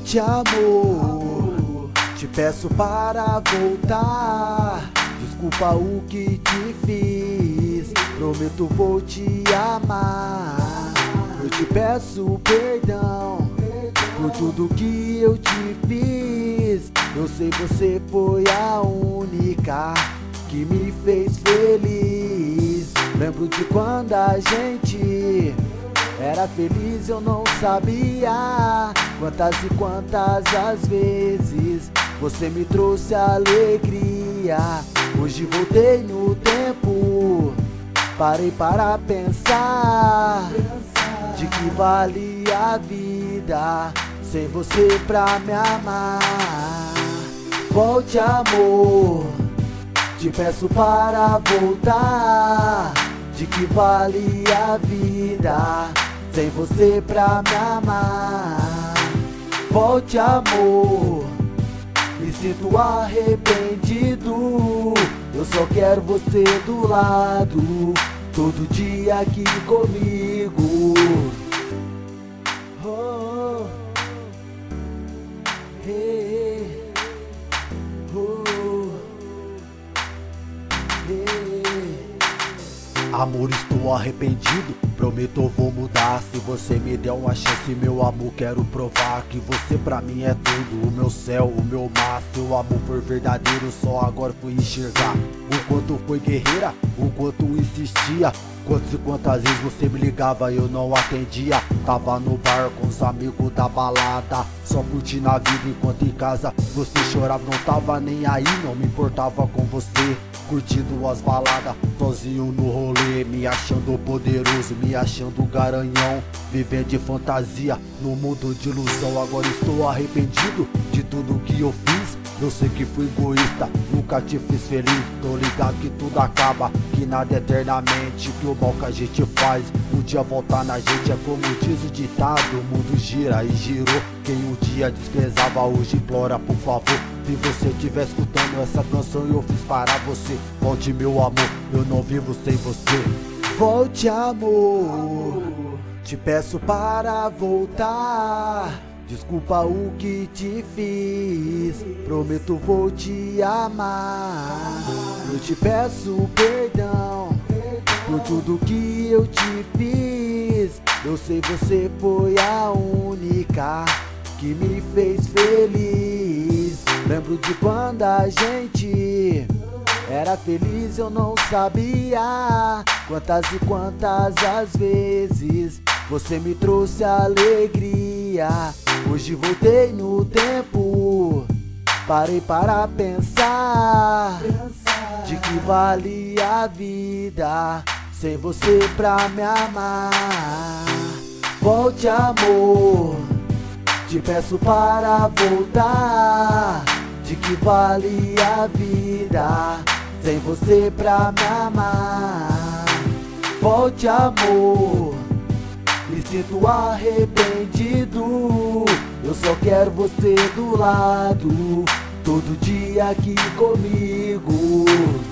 Volte, amor, te peço para voltar. Desculpa o que te fiz, prometo vou te amar. Eu te peço perdão por tudo que eu te fiz. Eu sei você foi a única que me fez feliz. Lembro de quando a gente era feliz, eu não sabia quantas e quantas as vezes você me trouxe alegria. Hoje voltei no tempo, parei para pensar de que vale a vida sem você pra me amar. Volte, amor, te peço para voltar. De que vale a vida sem você pra me amar. Volte, amor, me sinto arrependido. Eu só quero você do lado, todo dia aqui comigo. Oh, hey, oh, hey. Amor, estou arrependido, prometo eu vou mudar. Se você me der uma chance, meu amor, quero provar que você pra mim é tudo. O meu céu, o meu mar, seu amor for verdadeiro, só agora fui enxergar o quanto foi guerreira, o quanto insistia. Quantas e quantas vezes você me ligava e eu não atendia. Tava no bar com os amigos da balada, só curtindo a vida enquanto em casa você chorava. Não tava nem aí, não me importava com você, curtindo as baladas, sozinho no rolê, me achando poderoso, me achando garanhão, vivendo de fantasia no mundo de ilusão. Agora estou arrependido de tudo que eu fiz. Eu sei que fui egoísta, nunca te fiz feliz. Tô ligado que tudo acaba, que nada é eternamente, que o mal que a gente faz um dia voltar na gente. É como diz o ditado, o mundo gira e girou. Quem um dia desprezava hoje implora por favor. Se você estiver escutando essa canção eu fiz para você, volte, meu amor, eu não vivo sem você. Volte, amor, te peço para voltar. Desculpa o que te fiz, prometo vou te amar. Eu te peço perdão por tudo que eu te fiz. Eu sei você foi a única que me fez feliz. Lembro de quando a gente era feliz, eu não sabia quantas e quantas as vezes você me trouxe alegria. Hoje voltei no tempo, parei para pensar de que vale a vida sem você pra me amar. Volte, amor, te peço para voltar. De que vale a vida sem você pra me amar. Volte, amor, me sinto arrependido. Eu só quero você do lado, todo dia aqui comigo.